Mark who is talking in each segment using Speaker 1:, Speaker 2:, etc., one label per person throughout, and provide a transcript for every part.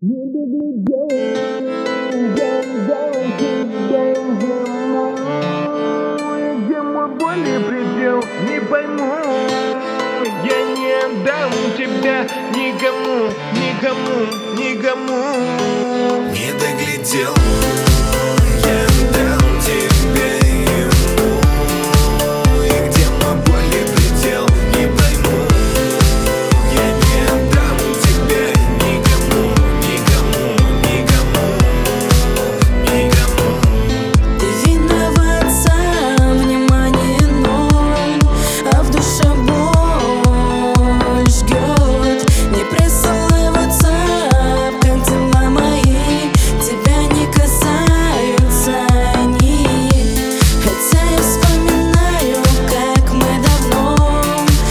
Speaker 1: Не доглядел, я дал тебе ему. И где мой боли предел, не пойму. Я не отдам тебя никому, никому, никому.
Speaker 2: Не доглядел, я дам тебе ему. И где мой боли предел, не пойму. Я не отдам тебе никому, никому, никому, никому.
Speaker 3: Ты виноват сам, внимание ноль, а в душе боль жгет. Не присылай в WhatsApp, как дела мои, тебя не касаются они. Хотя я вспоминаю, как мы давно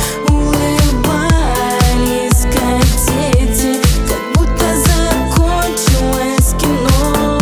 Speaker 3: улыбались, как дети, как будто закончилось кино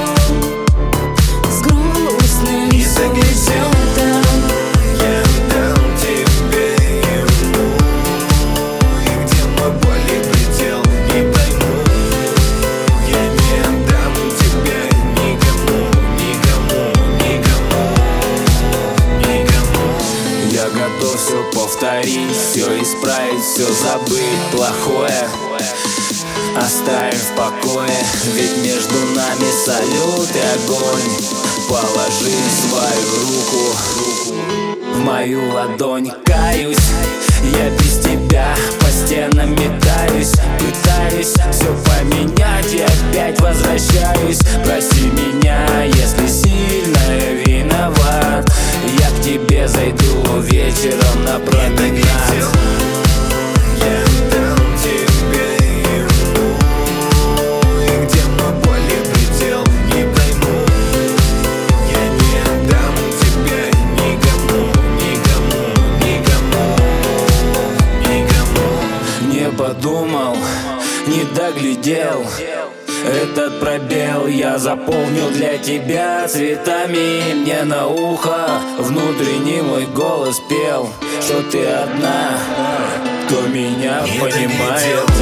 Speaker 3: с грустным сюжетом.
Speaker 2: Я дам тебе ему. И где мой боли предел, не пойму. Я не отдам тебе никому, никому, никому, никому. Я готов все повторить, все исправить, все забыть плохое, оставив в покое. Ведь между нами салют и огонь. Положи свою руку в мою ладонь. Каюсь, я без тебя по стенам метаюсь, пытаюсь все поменять и опять возвращаюсь. Прости меня, если сильно я виноват. Я к тебе зайду вечером на променад. Я дам тебе ему. И где мой боли предел, не пойму. Я не отдам тебе никому, никому, никому, никому. Не подумал, не доглядел. Этот пробел я заполнил для тебя цветами. Мне на ухо внутренний мой голос пел, что ты одна, кто меня понимает.